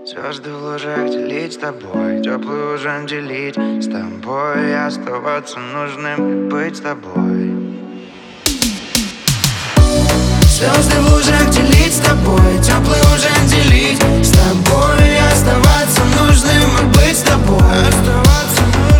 Звезды в лужах делить с тобой, теплый ужин делить с тобой, и оставаться нужным и быть с тобой. Звезды в лужах делить с тобой, теплый ужин делить с тобой, и оставаться нужным и быть с тобой. Оставаться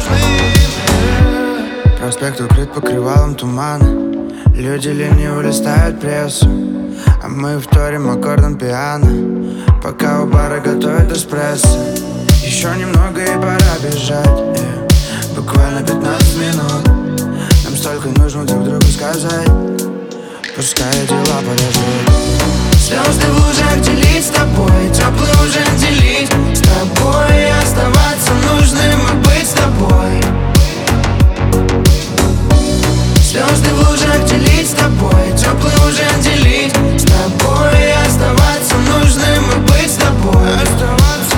нужным. Проспект укрыт покрывалом тумана, люди лениво листают прессу, а мы вторим аккордом пиано, пока у бара готовят эспрессо. Еще немного и пора бежать, буквально 15 минут. Нам столько нужно друг другу сказать, пускай дела подождут. Звезды в лужах делить с тобой, теплый ужин делить с тобой, и оставаться нужным и быть с тобой. Звезды в лужах делить с тобой, теплый ужин делить с тобой, и оставаться нужным и быть с тобой. Оставаться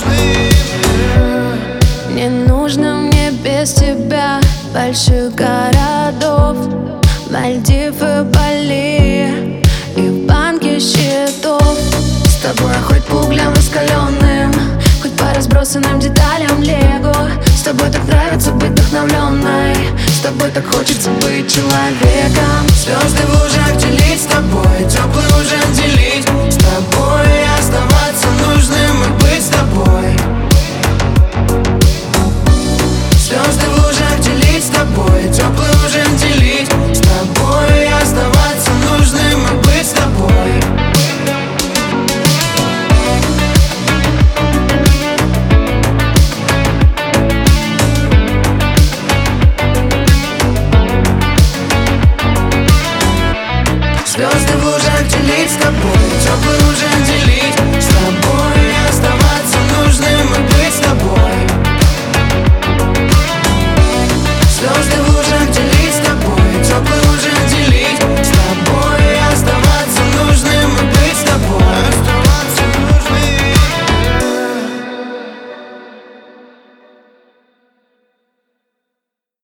нужным. Не нужно мне без тебя больших городов, Мальдивы, Бали и банки счетов. С тобой хоть по углям раскаленным, хоть по разбросанным деталям лего. С тобой так нравится быть вдохновленной, с тобой так хочется быть человеком. Звезды в лужах делить с тобой, теплый ужин делить с тобой,